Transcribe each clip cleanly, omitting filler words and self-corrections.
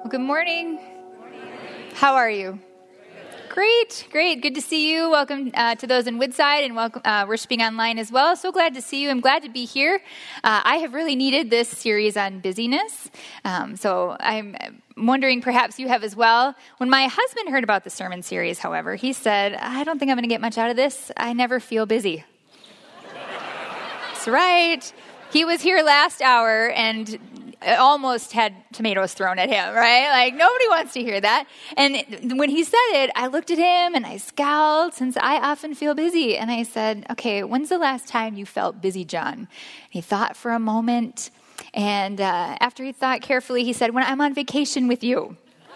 Well, good morning. How are you? Great. Good to see you. Welcome to those in Woodside and welcome worshiping online as well. So glad to see you. I'm glad to be here. I have really needed this series on busyness. So I'm wondering perhaps you have as well. When my husband heard about the sermon series, however, he said, I don't think I'm going to get much out of this. I never feel busy. That's right. He was here last hour and almost had tomatoes thrown at him, right? Like, nobody wants to hear that. And when he said it, I looked at him and I scowled, since I often feel busy. And I said, okay, when's the last time you felt busy, John? And he thought for a moment. And after he thought carefully, he said, when I'm on vacation with you.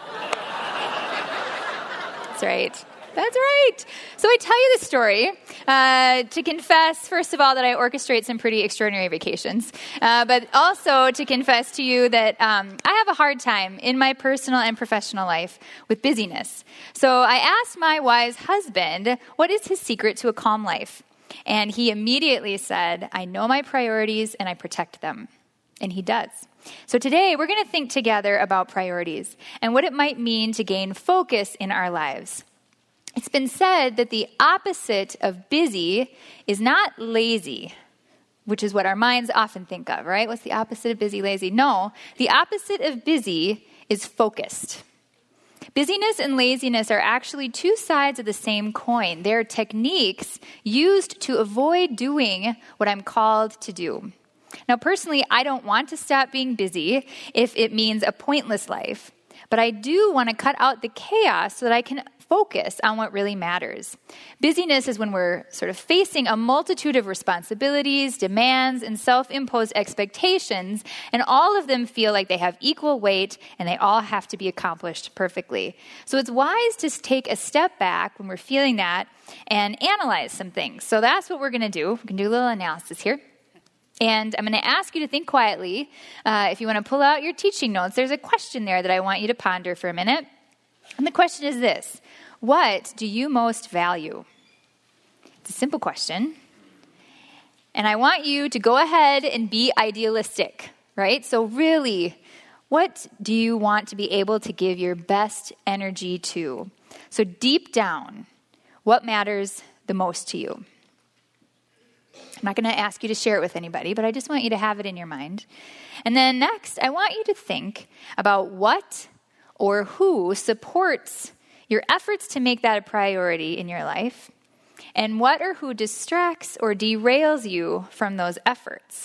That's right. That's right. So I tell you this story to confess, first of all, that I orchestrate some pretty extraordinary vacations, but also to confess to you that I have a hard time in my personal and professional life with busyness. So I asked my wise husband, what is his secret to a calm life? And he immediately said, I know my priorities and I protect them. And he does. So today we're going to think together about priorities and what it might mean to gain focus in our lives. It's been said that the opposite of busy is not lazy, which is what our minds often think of, right? What's the opposite of busy, lazy? No, the opposite of busy is focused. Busyness and laziness are actually two sides of the same coin. They're techniques used to avoid doing what I'm called to do. Now, personally, I don't want to stop being busy if it means a pointless life, but I do want to cut out the chaos so that I can focus on what really matters. Busyness is when we're sort of facing a multitude of responsibilities, demands, and self-imposed expectations, and all of them feel like they have equal weight and they all have to be accomplished perfectly. So it's wise to take a step back when we're feeling that and analyze some things. So that's what we're going to do. We can do a little analysis here. And I'm going to ask you to think quietly. If you want to pull out your teaching notes, there's a question there that I want you to ponder for a minute. And the question is this: what do you most value? It's a simple question. And I want you to go ahead and be idealistic, right? So really, what do you want to be able to give your best energy to? So deep down, what matters the most to you? I'm not going to ask you to share it with anybody, but I just want you to have it in your mind. And then next, I want you to think about what or who supports your efforts to make that a priority in your life, and what or who distracts or derails you from those efforts.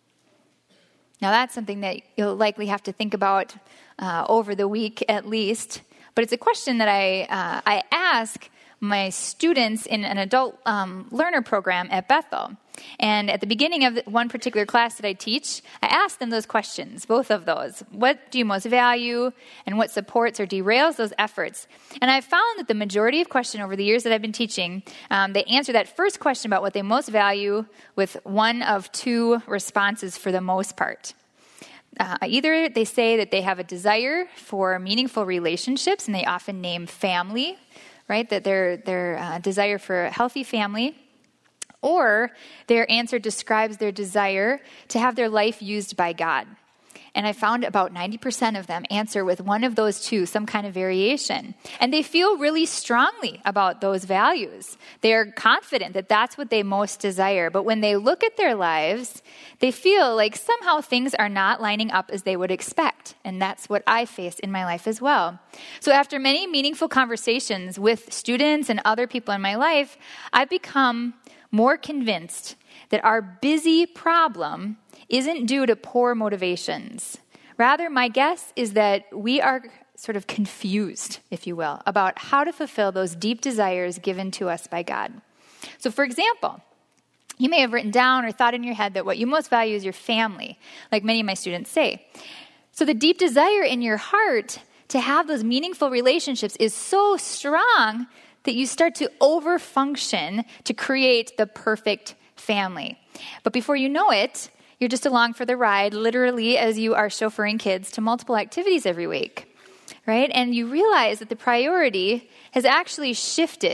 Now, that's something that you'll likely have to think about over the week at least, but it's a question that I ask my students in an adult learner program at Bethel. And at the beginning of one particular class that I teach, I ask them those questions, both of those. What do you most value, and what supports or derails those efforts? And I've found that the majority of questions over the years that I've been teaching, they answer that first question about what they most value with one of two responses for the most part. Either they say that they have a desire for meaningful relationships, and they often name family, right? That their desire for a healthy family, or their answer describes their desire to have their life used by God. And I found about 90% of them answer with one of those two, some kind of variation. And they feel really strongly about those values. They're confident that that's what they most desire. But when they look at their lives, they feel like somehow things are not lining up as they would expect. And that's what I face in my life as well. So after many meaningful conversations with students and other people in my life, I've become more convinced that our busy problem isn't due to poor motivations. Rather, my guess is that we are sort of confused, if you will, about how to fulfill those deep desires given to us by God. So for example, you may have written down or thought in your head that what you most value is your family, like many of my students say. So the deep desire in your heart to have those meaningful relationships is so strong that you start to overfunction to create the perfect family. But before you know it, you're just along for the ride, literally, as you are chauffeuring kids to multiple activities every week, right? And you realize that the priority has actually shifted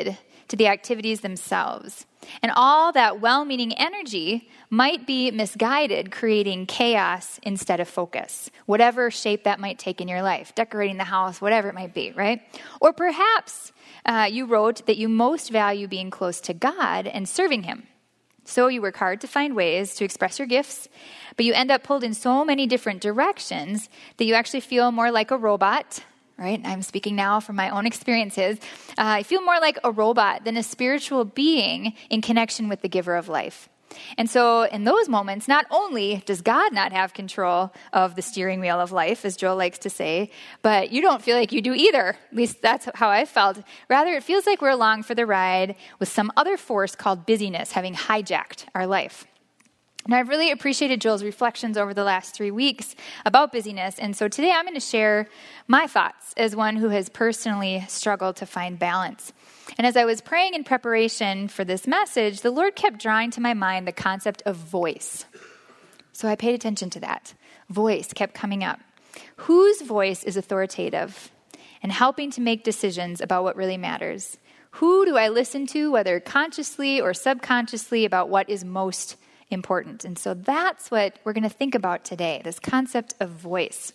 to the activities themselves. And all that well-meaning energy might be misguided, creating chaos instead of focus, whatever shape that might take in your life, decorating the house, whatever it might be, right? Or perhaps you wrote that you most value being close to God and serving him. So you work hard to find ways to express your gifts, but you end up pulled in so many different directions that you actually feel more like a robot, right? I'm speaking now from my own experiences. I feel more like a robot than a spiritual being in connection with the giver of life. And so in those moments, not only does God not have control of the steering wheel of life, as Joel likes to say, but you don't feel like you do either. At least that's how I felt. Rather, it feels like we're along for the ride with some other force called busyness having hijacked our life. And I've really appreciated Joel's reflections over the last 3 weeks about busyness. And so today I'm going to share my thoughts as one who has personally struggled to find balance. And as I was praying in preparation for this message, the Lord kept drawing to my mind the concept of voice. So I paid attention to that. Voice kept coming up. Whose voice is authoritative and helping to make decisions about what really matters? Who do I listen to, whether consciously or subconsciously, about what is most important? And so that's what we're going to think about today, this concept of voice.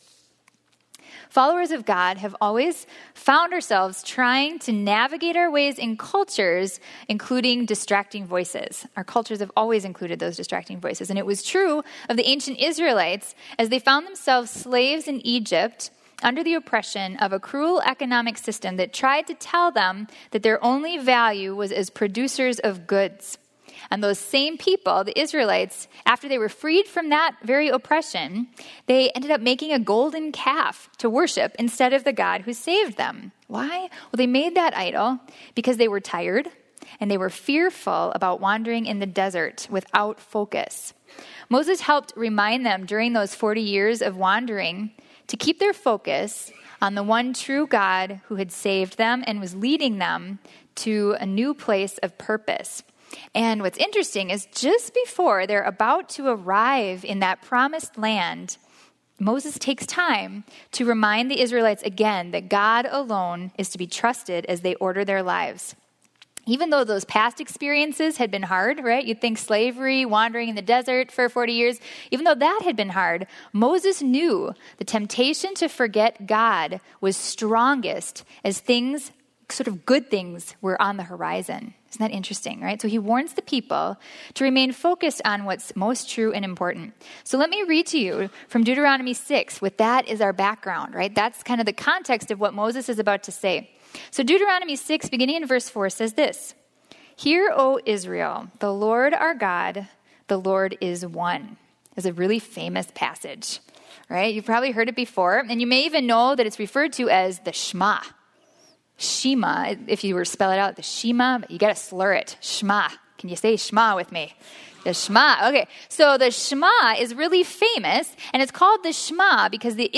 Followers of God have always found ourselves trying to navigate our ways in cultures, including distracting voices. Our cultures have always included those distracting voices. And it was true of the ancient Israelites as they found themselves slaves in Egypt under the oppression of a cruel economic system that tried to tell them that their only value was as producers of goods. And those same people, the Israelites, after they were freed from that very oppression, they ended up making a golden calf to worship instead of the God who saved them. Why? Well, they made that idol because they were tired and they were fearful about wandering in the desert without focus. Moses helped remind them during those 40 years of wandering to keep their focus on the one true God who had saved them and was leading them to a new place of purpose. And what's interesting is just before they're about to arrive in that promised land, Moses takes time to remind the Israelites again that God alone is to be trusted as they order their lives. Even though those past experiences had been hard, right? You'd think slavery, wandering in the desert for 40 years, even though that had been hard, Moses knew the temptation to forget God was strongest as things, sort of good things, were on the horizon. Isn't that interesting, right? So he warns the people to remain focused on what's most true and important. So let me read to you from Deuteronomy 6, with that as our background, right? That's kind of the context of what Moses is about to say. So Deuteronomy 6, beginning in verse 4, says this: "Hear, O Israel, the Lord our God, the Lord is one." It's a really famous passage, right? You've probably heard it before, and you may even know that it's referred to as the Shema. Shema, if you were to spell it out, the Shema, but you got to slur it. Shema. Can you say Shema with me? The Shema. Okay, so the Shema is really famous, and it's called the Shema because the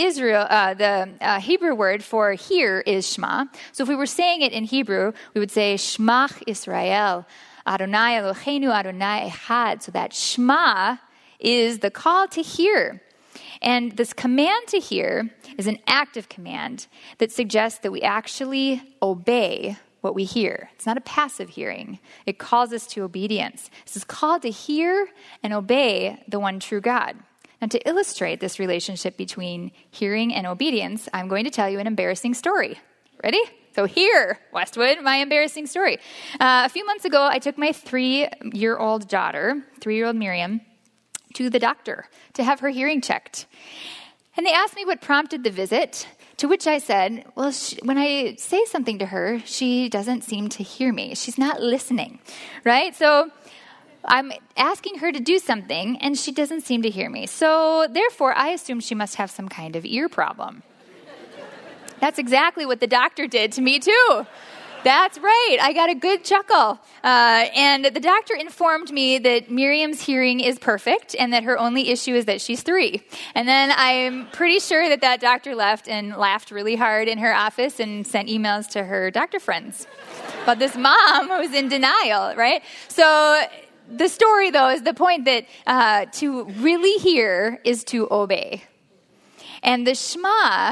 Hebrew word for hear is Shema. So if we were saying it in Hebrew, we would say Shema Israel, Adonai Eloheinu, Adonai Echad. So that Shema is the call to hear. And this command to hear is an active command that suggests that we actually obey what we hear. It's not a passive hearing. It calls us to obedience. This is called to hear and obey the one true God. Now, to illustrate this relationship between hearing and obedience, I'm going to tell you an embarrassing story. Ready? So here, Westwood, my embarrassing story. A few months ago, I took my 3-year-old daughter, 3-year-old Miriam, to the doctor to have her hearing checked. And they asked me what prompted the visit, to which I said, well, when I say something to her, she doesn't seem to hear me. She's not listening, right? So I'm asking her to do something, and she doesn't seem to hear me. So therefore, I assume she must have some kind of ear problem. That's exactly what the doctor did to me, too. That's right. I got a good chuckle. And the doctor informed me that Miriam's hearing is perfect and that her only issue is that she's 3. And then I'm pretty sure that doctor left and laughed really hard in her office and sent emails to her doctor friends about this mom who was in denial, right? So the story, though, is the point that to really hear is to obey. And the Shema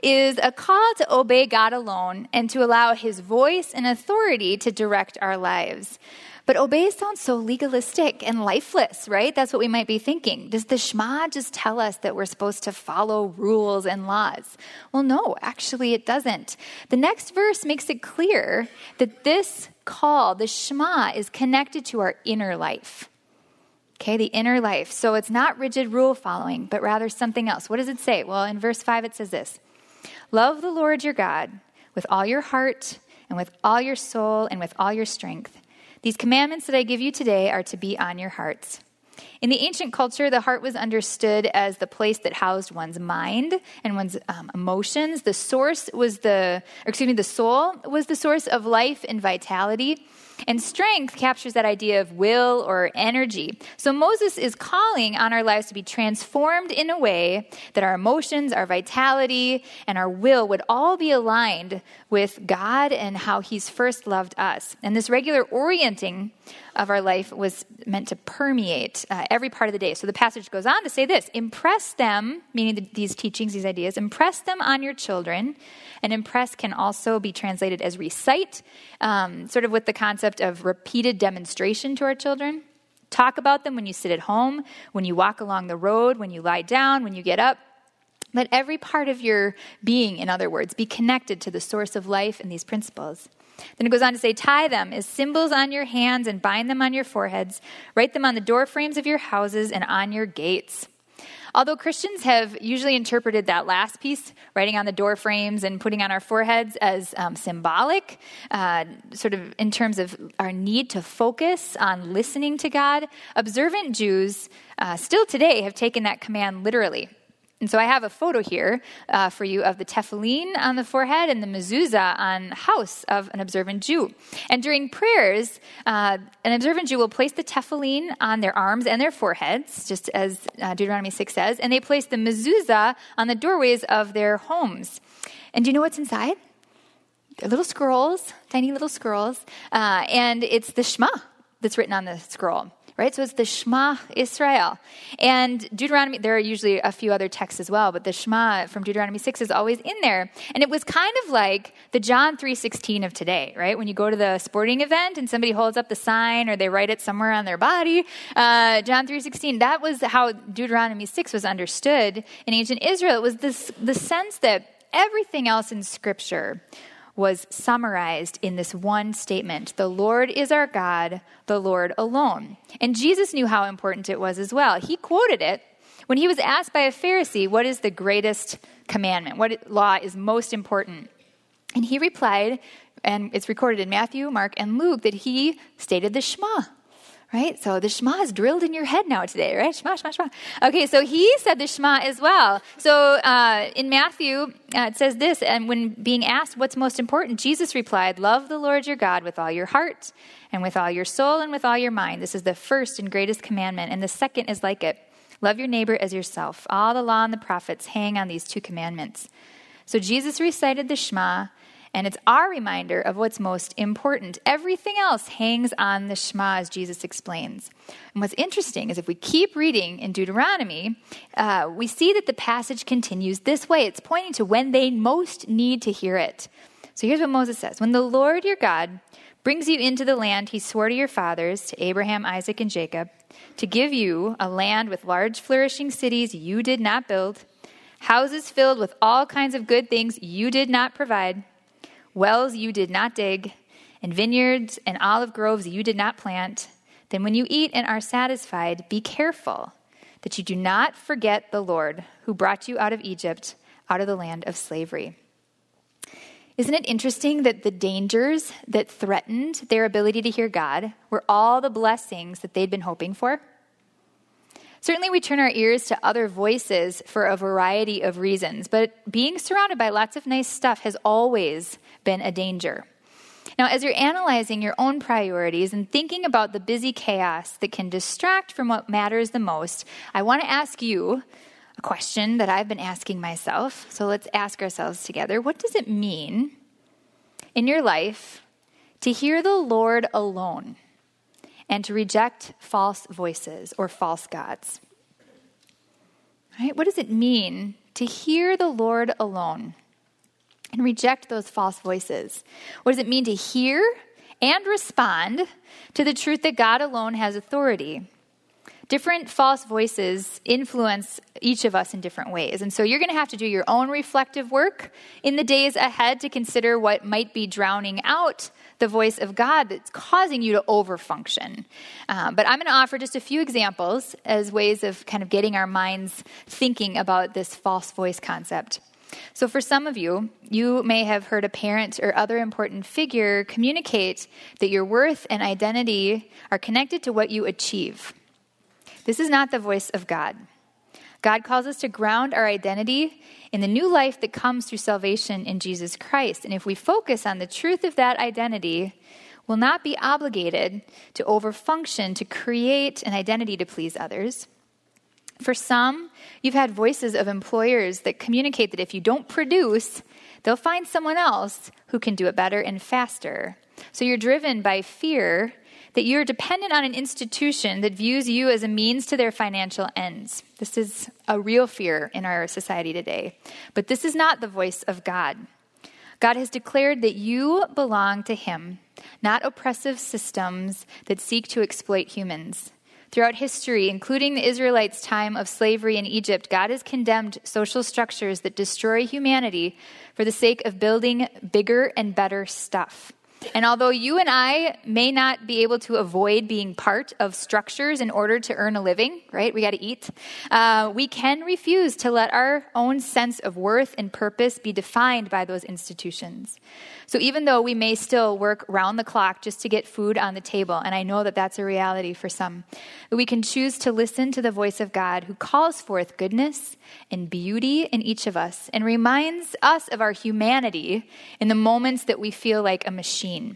is a call to obey God alone and to allow his voice and authority to direct our lives. But obey sounds so legalistic and lifeless, right? That's what we might be thinking. Does the Shema just tell us that we're supposed to follow rules and laws? Well, no, actually it doesn't. The next verse makes it clear that this call, the Shema, is connected to our inner life. Okay, the inner life. So it's not rigid rule following, but rather something else. What does it say? Well, in verse 5 it says this: love the Lord your God with all your heart and with all your soul and with all your strength. These commandments that I give you today are to be on your hearts. In the ancient culture, the heart was understood as the place that housed one's mind and one's emotions. The soul was the source of life and vitality. And strength captures that idea of will or energy. So Moses is calling on our lives to be transformed in a way that our emotions, our vitality, and our will would all be aligned with God and how he's first loved us. And this regular orienting of our life was meant to permeate every part of the day. So the passage goes on to say this: impress them, meaning these teachings, these ideas, impress them on your children. And impress can also be translated as recite, sort of with the concept of repeated demonstration to our children. Talk about them when you sit at home, when you walk along the road, when you lie down, when you get up. Let every part of your being, in other words, be connected to the source of life and these principles. Then it goes on to say, tie them as symbols on your hands and bind them on your foreheads. Write them on the door frames of your houses and on your gates. Although Christians have usually interpreted that last piece, writing on the door frames and putting on our foreheads, as symbolic, sort of in terms of our need to focus on listening to God, observant Jews still today have taken that command literally. And so I have a photo here for you of the tefillin on the forehead and the mezuzah on the house of an observant Jew. And during prayers, an observant Jew will place the tefillin on their arms and their foreheads, just as Deuteronomy 6 says, and they place the mezuzah on the doorways of their homes. And do you know what's inside? They're little scrolls, tiny little scrolls, and it's the Shema that's written on the scroll. Right? So it's the Shema Israel. And Deuteronomy, there are usually a few other texts as well, but the Shema from Deuteronomy 6 is always in there. And it was kind of like the John 3:16 of today, right? When you go to the sporting event and somebody holds up the sign or they write it somewhere on their body, John 3:16, that was how Deuteronomy 6 was understood in ancient Israel. It was the sense that everything else in Scripture was summarized in this one statement: the Lord is our God, the Lord alone. And Jesus knew how important it was as well. He quoted it when he was asked by a Pharisee, what is the greatest commandment? What law is most important? And he replied, and it's recorded in Matthew, Mark, and Luke, that he stated the Shema. Right? So the Shema is drilled in your head now today, right? Shema, Shema, Shema. Okay, so he said the Shema as well. So in Matthew, it says this, and when being asked what's most important, Jesus replied, love the Lord your God with all your heart and with all your soul and with all your mind. This is the first and greatest commandment, and the second is like it. Love your neighbor as yourself. All the law and the prophets hang on these two commandments. So Jesus recited the Shema, and it's our reminder of what's most important. Everything else hangs on the Shema, as Jesus explains. And what's interesting is if we keep reading in Deuteronomy, we see that the passage continues this way. It's pointing to when they most need to hear it. So here's what Moses says. When the Lord your God brings you into the land he swore to your fathers, to Abraham, Isaac, and Jacob, to give you a land with large flourishing cities you did not build, houses filled with all kinds of good things you did not provide, wells you did not dig, and vineyards and olive groves you did not plant, then when you eat and are satisfied, be careful that you do not forget the Lord who brought you out of Egypt, out of the land of slavery. Isn't it interesting that the dangers that threatened their ability to hear God were all the blessings that they'd been hoping for? Certainly we turn our ears to other voices for a variety of reasons, but being surrounded by lots of nice stuff has always been a danger. Now, as you're analyzing your own priorities and thinking about the busy chaos that can distract from what matters the most, I want to ask you a question that I've been asking myself. So let's ask ourselves together. What does it mean in your life to hear the Lord alone and to reject false voices or false gods? Right? What does it mean to hear the Lord alone and reject those false voices. What does it mean to hear and respond to the truth that God alone has authority? Different false voices influence each of us in different ways. And so you're going to have to do your own reflective work in the days ahead to consider what might be drowning out the voice of God that's causing you to overfunction. But I'm going to offer just a few examples as ways of kind of getting our minds thinking about this false voice concept. So for some of you, you may have heard a parent or other important figure communicate that your worth and identity are connected to what you achieve. This is not the voice of God. God calls us to ground our identity in the new life that comes through salvation in Jesus Christ. And if we focus on the truth of that identity, we'll not be obligated to overfunction to create an identity to please others. For some, you've had voices of employers that communicate that if you don't produce, they'll find someone else who can do it better and faster. So you're driven by fear that you're dependent on an institution that views you as a means to their financial ends. This is a real fear in our society today. But this is not the voice of God. God has declared that you belong to Him, not oppressive systems that seek to exploit humans. Throughout history, including the Israelites' time of slavery in Egypt, God has condemned social structures that destroy humanity for the sake of building bigger and better stuff. And although you and I may not be able to avoid being part of structures in order to earn a living, right? We got to eat. We can refuse to let our own sense of worth and purpose be defined by those institutions. So even though we may still work round the clock just to get food on the table, and I know that that's a reality for some, we can choose to listen to the voice of God who calls forth goodness and beauty in each of us and reminds us of our humanity in the moments that we feel like a machine.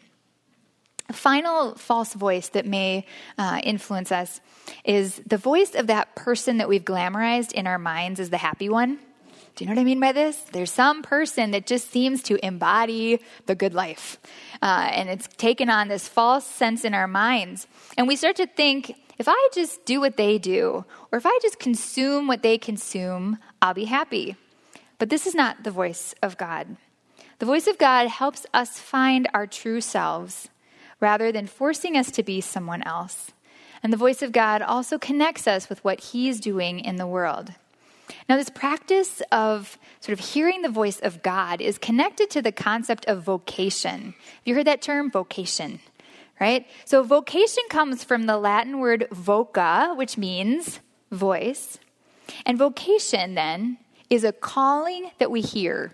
A final false voice that may influence us is the voice of that person that we've glamorized in our minds as the happy one. Do you know what I mean by this? There's some person that just seems to embody the good life. And it's taken on this false sense in our minds. And we start to think, if I just do what they do, or if I just consume what they consume, I'll be happy. But this is not the voice of God. The voice of God helps us find our true selves rather than forcing us to be someone else. And the voice of God also connects us with what He's doing in the world. Now, this practice of sort of hearing the voice of God is connected to the concept of vocation. Have you heard that term, vocation? Right? So vocation comes from the Latin word voca, which means voice. And vocation, then, is a calling that we hear.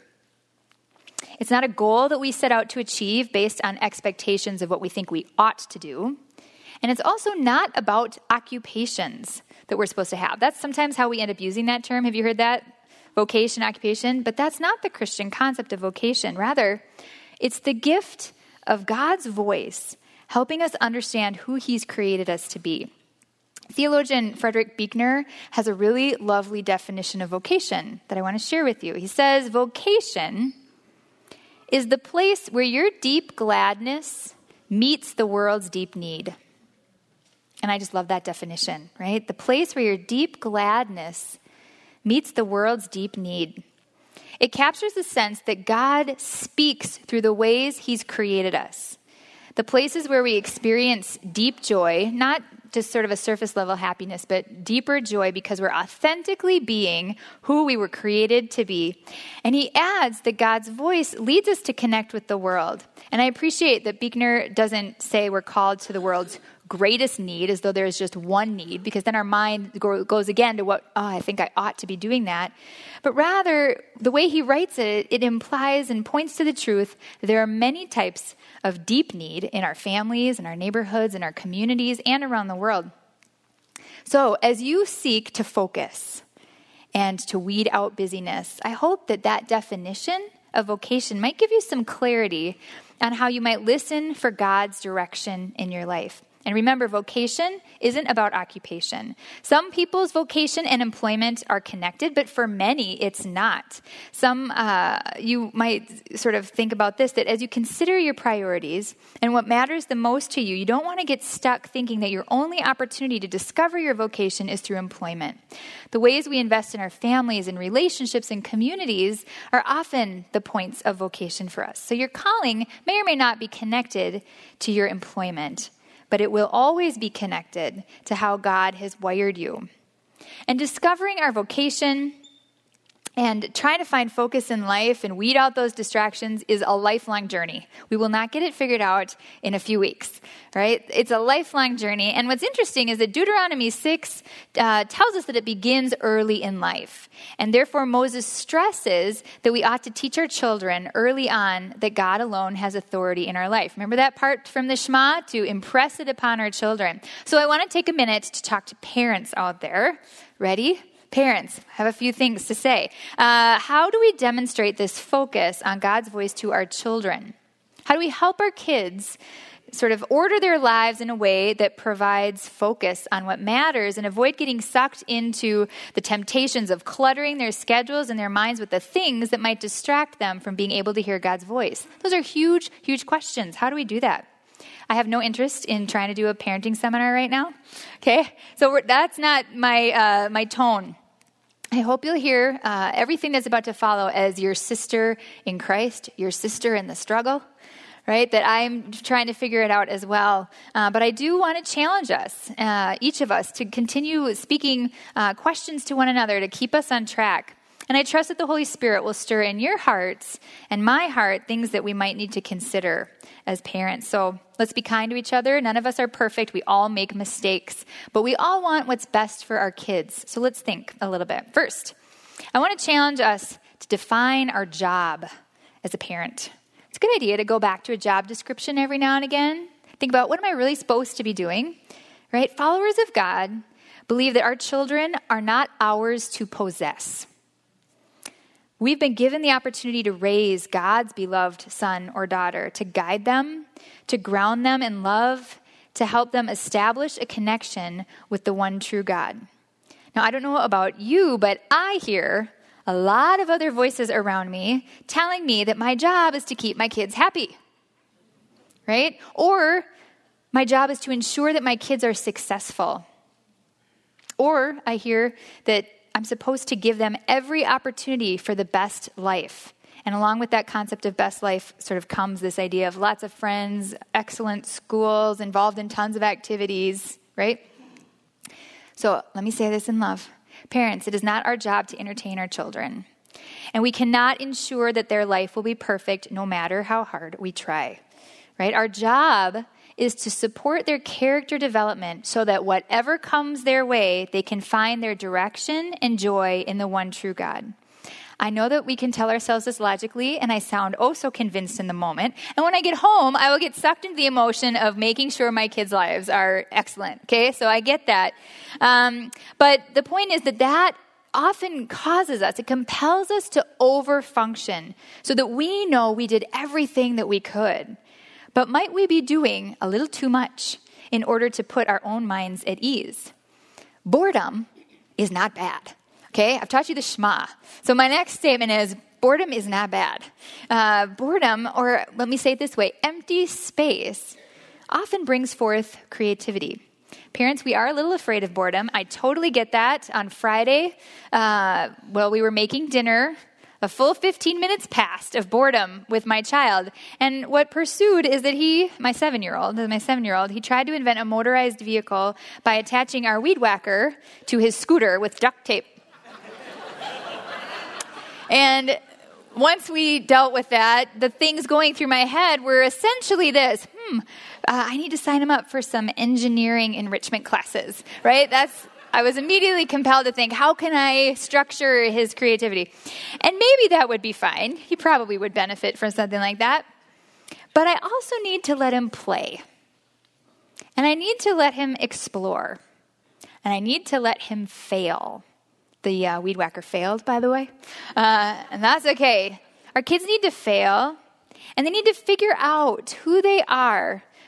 It's not a goal that we set out to achieve based on expectations of what we think we ought to do. And it's also not about occupations that we're supposed to have. That's sometimes how we end up using that term. Have you heard that? Vocation, occupation. But that's not the Christian concept of vocation. Rather, it's the gift of God's voice helping us understand who He's created us to be. Theologian Frederick Buechner has a really lovely definition of vocation that I want to share with you. He says, vocation is the place where your deep gladness meets the world's deep need. And I just love that definition, right? The place where your deep gladness meets the world's deep need. It captures the sense that God speaks through the ways He's created us. The places where we experience deep joy, not just sort of a surface level happiness, but deeper joy because we're authentically being who we were created to be. And he adds that God's voice leads us to connect with the world. And I appreciate that Buechner doesn't say we're called to the world's greatest need as though there's just one need, because then our mind goes again to I think I ought to be doing that. But rather, the way he writes it, it implies and points to the truth that there are many types of deep need in our families, in our neighborhoods, in our communities, and around the world. So as you seek to focus and to weed out busyness, I hope that that definition of vocation might give you some clarity on how you might listen for God's direction in your life. And remember, vocation isn't about occupation. Some people's vocation and employment are connected, but for many, it's not. You might sort of think about this, that as you consider your priorities and what matters the most to you, you don't want to get stuck thinking that your only opportunity to discover your vocation is through employment. The ways we invest in our families and relationships and communities are often the points of vocation for us. So your calling may or may not be connected to your employment, but it will always be connected to how God has wired you. And discovering our vocation and trying to find focus in life and weed out those distractions is a lifelong journey. We will not get it figured out in a few weeks, right? It's a lifelong journey. And what's interesting is that Deuteronomy 6 tells us that it begins early in life. And therefore, Moses stresses that we ought to teach our children early on that God alone has authority in our life. Remember that part from the Shema? To impress it upon our children. So I want to take a minute to talk to parents out there. Ready? Parents, I have a few things to say. How do we demonstrate this focus on God's voice to our children? How do we help our kids sort of order their lives in a way that provides focus on what matters and avoid getting sucked into the temptations of cluttering their schedules and their minds with the things that might distract them from being able to hear God's voice? Those are huge, huge questions. How do we do that? I have no interest in trying to do a parenting seminar right now. Okay, so that's not my tone. I hope you'll hear everything that's about to follow as your sister in Christ, your sister in the struggle, right? That I'm trying to figure it out as well. But I do want to challenge us, each of us, to continue speaking questions to one another to keep us on track. And I trust that the Holy Spirit will stir in your hearts and my heart things that we might need to consider as parents. So let's be kind to each other. None of us are perfect. We all make mistakes, but we all want what's best for our kids. So let's think a little bit. First, I want to challenge us to define our job as a parent. It's a good idea to go back to a job description every now and again. Think about, what am I really supposed to be doing? Right? Followers of God believe that our children are not ours to possess. We've been given the opportunity to raise God's beloved son or daughter, to guide them, to ground them in love, to help them establish a connection with the one true God. Now, I don't know about you, but I hear a lot of other voices around me telling me that my job is to keep my kids happy, right? Or my job is to ensure that my kids are successful. Or I hear that I'm supposed to give them every opportunity for the best life. And along with that concept of best life sort of comes this idea of lots of friends, excellent schools, involved in tons of activities, right? So let me say this in love. Parents, it is not our job to entertain our children. And we cannot ensure that their life will be perfect no matter how hard we try, right? Our job is to support their character development so that whatever comes their way, they can find their direction and joy in the one true God. I know that we can tell ourselves this logically, and I sound oh so convinced in the moment. And when I get home, I will get sucked into the emotion of making sure my kids' lives are excellent. Okay, so I get that. But the point is that often causes us, it compels us to overfunction so that we know we did everything that we could. But might we be doing a little too much in order to put our own minds at ease? Boredom is not bad. Okay, I've taught you the Shema. So my next statement is, boredom is not bad. Boredom, or let me say it this way, empty space often brings forth creativity. Parents, we are a little afraid of boredom. I totally get that. On Friday, we were making dinner. A full 15 minutes passed of boredom with my child. And what pursued is that my 7-year-old, he tried to invent a motorized vehicle by attaching our weed whacker to his scooter with duct tape. And once we dealt with that, the things going through my head were essentially this, I need to sign him up for some engineering enrichment classes, right? I was immediately compelled to think, how can I structure his creativity? And maybe that would be fine. He probably would benefit from something like that. But I also need to let him play. And I need to let him explore. And I need to let him fail. The weed whacker failed, by the way. And that's okay. Our kids need to fail. And they need to figure out who they are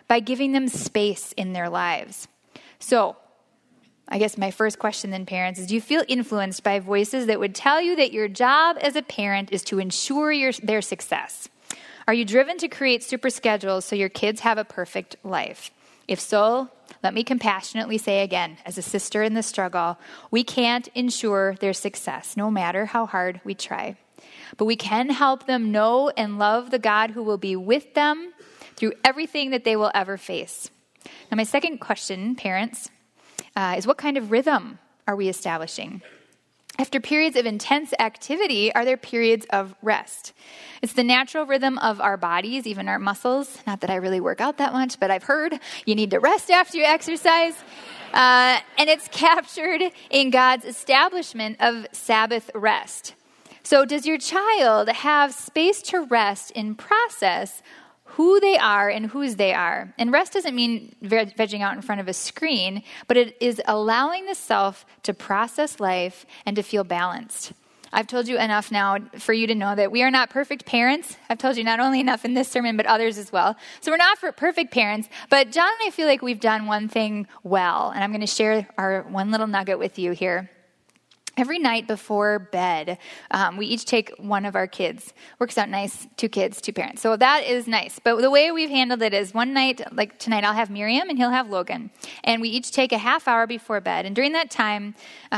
by giving them space in their lives. So, I guess my first question then, parents, is do you feel influenced by voices that would tell you that your job as a parent is to ensure their success? Are you driven to create super schedules so your kids have a perfect life? If so, let me compassionately say again, as a sister in the struggle, we can't ensure their success, no matter how hard we try. But we can help them know and love the God who will be with them through everything that they will ever face. Now, my second question, parents, is what kind of rhythm are we establishing? After periods of intense activity, are there periods of rest? It's the natural rhythm of our bodies, even our muscles. Not that I really work out that much, but I've heard you need to rest after you exercise. And it's captured in God's establishment of Sabbath rest. So does your child have space to rest in process who they are and whose they are? And rest doesn't mean vegging out in front of a screen, but it is allowing the self to process life and to feel balanced. I've told you enough now for you to know that we are not perfect parents. I've told you not only enough in this sermon, but others as well. So we're not perfect parents, but John and I feel like we've done one thing well, and I'm going to share our one little nugget with you here. Every night before bed, we each take one of our kids. Works out nice, 2 kids, 2 parents. So that is nice. But the way we've handled it is one night, like tonight, I'll have Miriam and he'll have Logan. And we each take a half hour before bed. And during that time,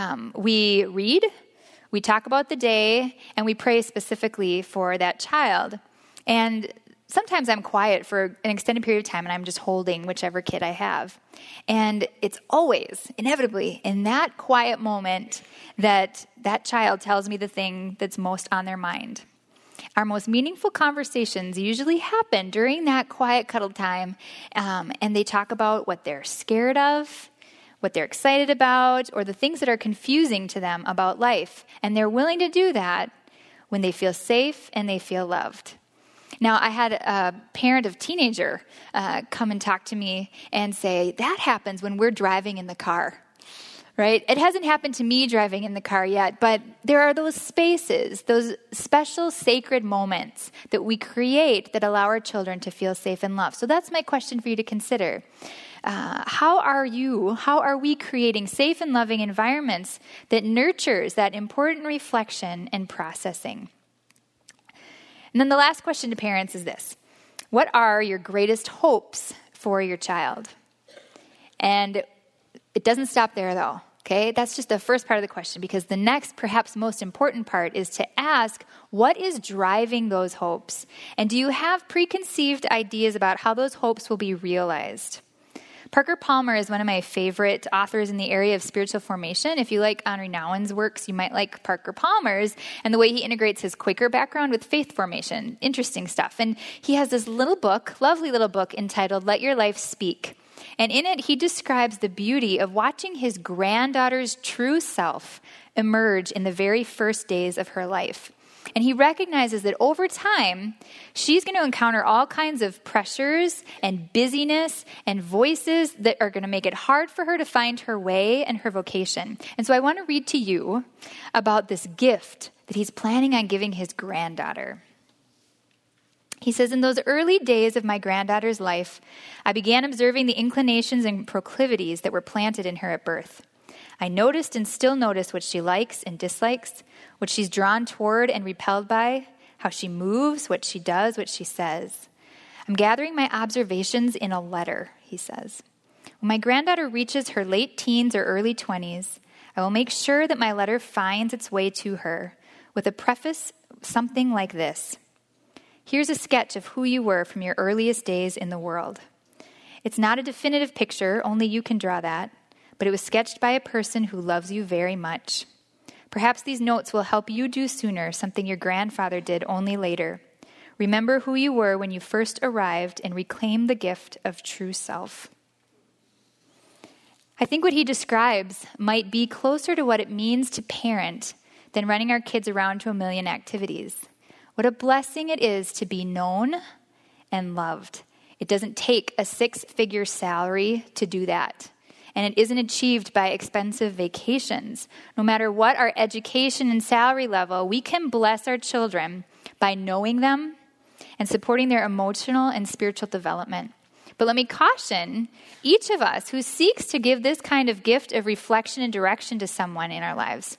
we read, we talk about the day, and we pray specifically for that child. And sometimes I'm quiet for an extended period of time and I'm just holding whichever kid I have. And it's always, inevitably, in that quiet moment that child tells me the thing that's most on their mind. Our most meaningful conversations usually happen during that quiet cuddle time, and they talk about what they're scared of, what they're excited about, or the things that are confusing to them about life. And they're willing to do that when they feel safe and they feel loved. Now, I had a parent of teenager come and talk to me and say, that happens when we're driving in the car, right? It hasn't happened to me driving in the car yet, but there are those spaces, those special sacred moments that we create that allow our children to feel safe and loved. So that's my question for you to consider. How are we creating safe and loving environments that nurtures that important reflection and processing? And then the last question to parents is this: what are your greatest hopes for your child? And it doesn't stop there, though, okay? That's just the first part of the question, because the next, perhaps most important part is to ask, what is driving those hopes? And do you have preconceived ideas about how those hopes will be realized? Parker Palmer is one of my favorite authors in the area of spiritual formation. If you like Henri Nouwen's works, you might like Parker Palmer's and the way he integrates his Quaker background with faith formation. Interesting stuff. And he has this little book, lovely little book, entitled Let Your Life Speak. And in it, he describes the beauty of watching his granddaughter's true self emerge in the very first days of her life. And he recognizes that over time, she's going to encounter all kinds of pressures and busyness and voices that are going to make it hard for her to find her way and her vocation. And so I want to read to you about this gift that he's planning on giving his granddaughter. He says, in those early days of my granddaughter's life, I began observing the inclinations and proclivities that were planted in her at birth. I noticed and still notice what she likes and dislikes, what she's drawn toward and repelled by, how she moves, what she does, what she says. I'm gathering my observations in a letter, he says. When my granddaughter reaches her late teens or early 20s, I will make sure that my letter finds its way to her with a preface something like this. Here's a sketch of who you were from your earliest days in the world. It's not a definitive picture, only you can draw that, but it was sketched by a person who loves you very much. Perhaps these notes will help you do sooner something your grandfather did only later. Remember who you were when you first arrived and reclaim the gift of true self. I think what he describes might be closer to what it means to parent than running our kids around to a million activities. What a blessing it is to be known and loved. It doesn't take a 6-figure salary to do that. And it isn't achieved by expensive vacations. No matter what our education and salary level, we can bless our children by knowing them and supporting their emotional and spiritual development, But let me caution each of us who seeks to give this kind of gift of reflection and direction to someone in our lives.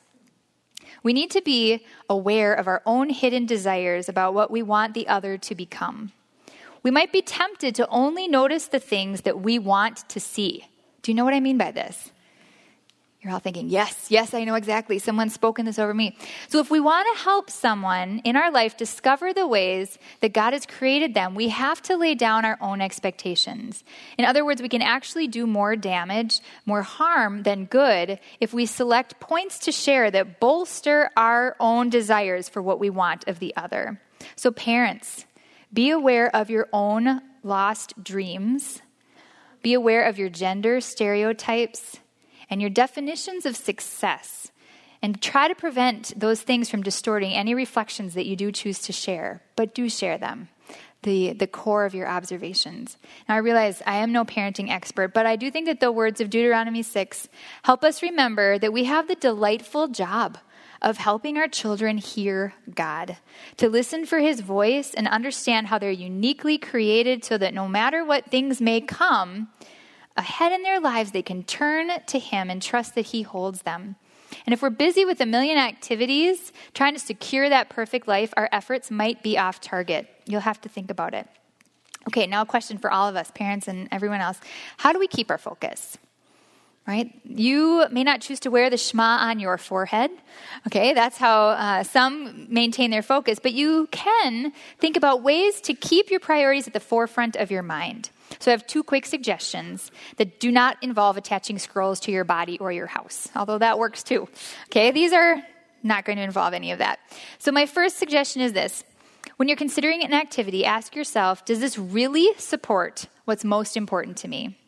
We need to be aware of our own hidden desires about what we want the other to become. We might be tempted to only notice the things that we want to see. Do you know what I mean by this? You're all thinking, yes, I know exactly. Someone's spoken this over me. So if we want to help someone in our life discover the ways that God has created them, we have to lay down our own expectations. In other words, we can actually do more damage, more harm than good if we select points to share that bolster our own desires for what we want of the other. So parents, be aware of your own lost dreams. Be aware of your gender stereotypes and your definitions of success, and try to prevent those things from distorting any reflections that you do choose to share, but do share them, the core of your observations. Now, I realize I am no parenting expert, but I do think that the words of Deuteronomy 6 help us remember that we have the delightful job of helping our children hear God, to listen for his voice and understand how they're uniquely created so that no matter what things may come ahead in their lives, they can turn to him and trust that he holds them. And if we're busy with a million activities trying to secure that perfect life, our efforts might be off target. You'll have to think about it. Okay, now a question for all of us, parents and everyone else. How do we keep our focus? Right? You may not choose to wear the Shema on your forehead. Okay, that's how some maintain their focus. But you can think about ways to keep your priorities at the forefront of your mind. So I have 2 quick suggestions that do not involve attaching scrolls to your body or your house, although that works too. Okay, these are not going to involve any of that. So my first suggestion is this. When you're considering an activity, ask yourself, does this really support what's most important to me?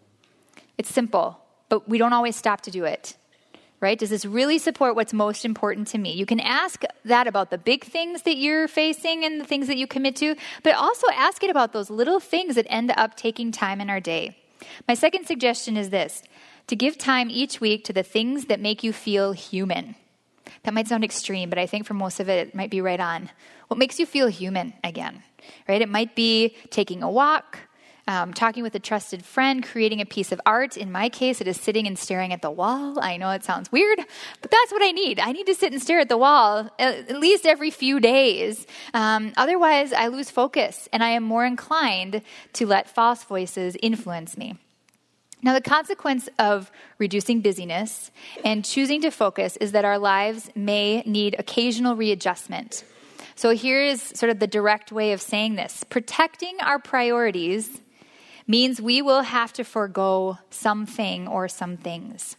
It's simple, but we don't always stop to do it. Right? Does this really support what's most important to me? You can ask that about the big things that you're facing and the things that you commit to, but also ask it about those little things that end up taking time in our day. My second suggestion is this, to give time each week to the things that make you feel human. That might sound extreme, but I think for most of it, it might be right on. What makes you feel human again? Right? It might be taking a walk, talking with a trusted friend, creating a piece of art. In my case, it is sitting and staring at the wall. I know it sounds weird, but that's what I need. I need to sit and stare at the wall at least every few days. Otherwise, I lose focus, and I am more inclined to let false voices influence me. Now, the consequence of reducing busyness and choosing to focus is that our lives may need occasional readjustment. So here is sort of the direct way of saying this. Protecting our priorities means we will have to forego something or some things.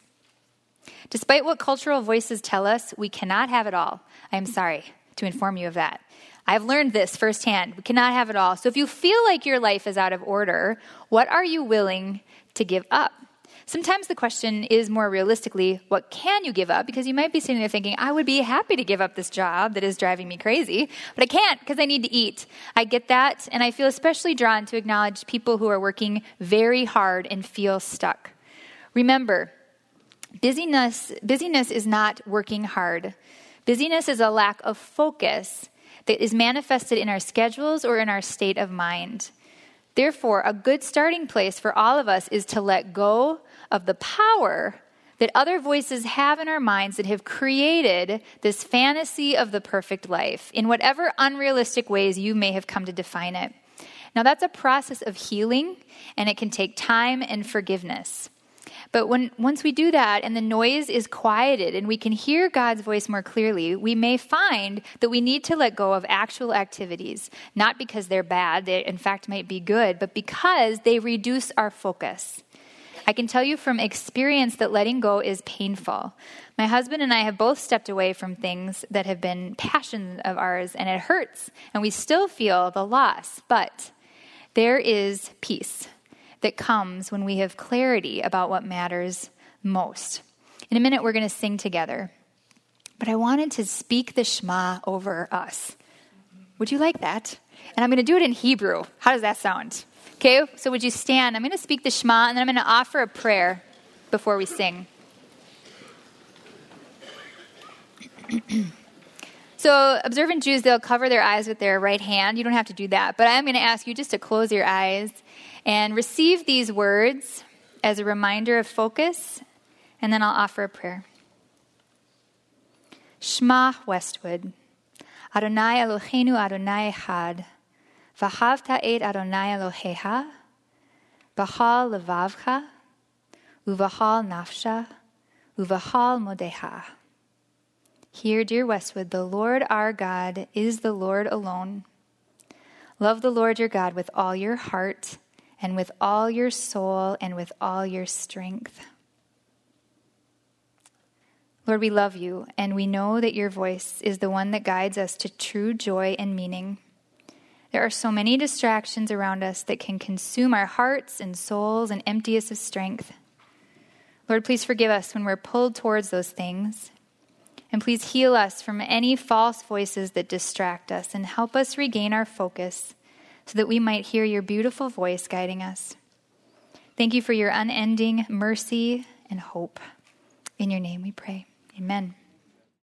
Despite what cultural voices tell us, we cannot have it all. I am sorry to inform you of that. I've learned this firsthand. We cannot have it all. So if you feel like your life is out of order, what are you willing to give up? Sometimes the question is more realistically, what can you give up? Because you might be sitting there thinking, I would be happy to give up this job that is driving me crazy, but I can't because I need to eat. I get that, and I feel especially drawn to acknowledge people who are working very hard and feel stuck. Remember, busyness is not working hard. Busyness is a lack of focus that is manifested in our schedules or in our state of mind. Therefore, a good starting place for all of us is to let go of the power that other voices have in our minds that have created this fantasy of the perfect life in whatever unrealistic ways you may have come to define it. Now, that's a process of healing, and it can take time and forgiveness. But once we do that and the noise is quieted and we can hear God's voice more clearly, we may find that we need to let go of actual activities, not because they're bad, they in fact might be good, but because they reduce our focus. I can tell you from experience that letting go is painful. My husband and I have both stepped away from things that have been passions of ours, and it hurts, and we still feel the loss. But there is peace that comes when we have clarity about what matters most. In a minute, we're going to sing together. But I wanted to speak the Shema over us. Would you like that? And I'm going to do it in Hebrew. How does that sound? Okay, so would you stand? I'm going to speak the Shema, and then I'm going to offer a prayer before we sing. So observant Jews, they'll cover their eyes with their right hand. You don't have to do that, but I'm going to ask you just to close your eyes and receive these words as a reminder of focus, and then I'll offer a prayer. Shema Westwood. Adonai Eloheinu Adonai Echad. V'ahavta et Adonai Elohecha. B'chal levavcha. Uv'chal nafsha. Uv'chal modecha. Hear, dear Westwood, the Lord our God is the Lord alone. Love the Lord your God with all your heart and with all your soul and with all your strength. Lord, we love you, and we know that your voice is the one that guides us to true joy and meaning. There are so many distractions around us that can consume our hearts and souls and empty us of strength. Lord, please forgive us when we're pulled towards those things. And please heal us from any false voices that distract us and help us regain our focus so that we might hear your beautiful voice guiding us. Thank you for your unending mercy and hope. In your name we pray. Amen.